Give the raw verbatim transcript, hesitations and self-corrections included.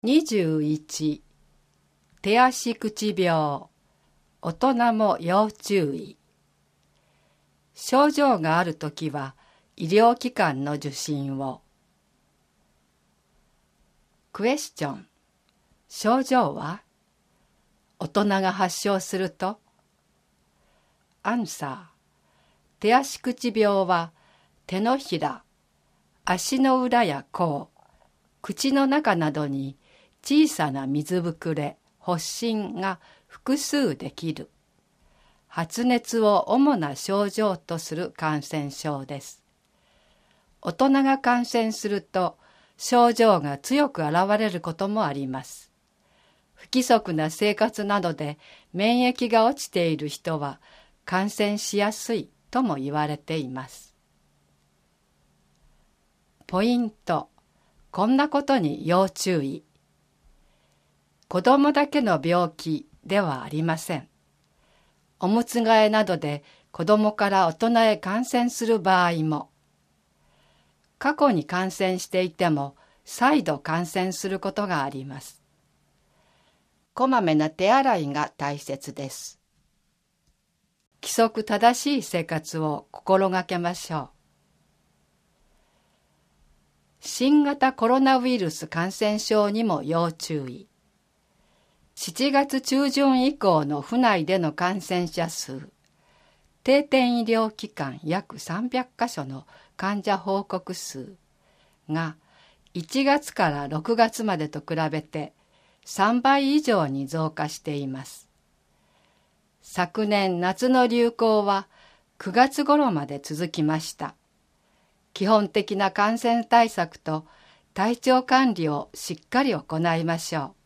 にじゅういち、手足口病、大人も要注意。症状があるときは医療機関の受診を。クエスチョン、症状は？大人が発症すると？アンサー、手足口病は手のひら、足の裏や甲、口の中などに小さな水ぶくれ、発疹が複数できる。発熱を主な症状とする感染症です。大人が感染すると症状が強く現れることもあります。不規則な生活などで免疫が落ちている人は感染しやすいとも言われています。ポイント、こんなことに要注意。子供だけの病気ではありません。おむつ替えなどで子供から大人へ感染する場合も、過去に感染していても再度感染することがあります。こまめな手洗いが大切です。規則正しい生活を心がけましょう。新型コロナウイルス感染症にも要注意。しちがつ中旬以降の府内での感染者数、定点医療機関約さんびゃっかしょの患者報告数がいちがつからろくがつまでと比べてさんばい以上に増加しています。昨年夏の流行はくがつ頃まで続きました。基本的な感染対策と体調管理をしっかり行いましょう。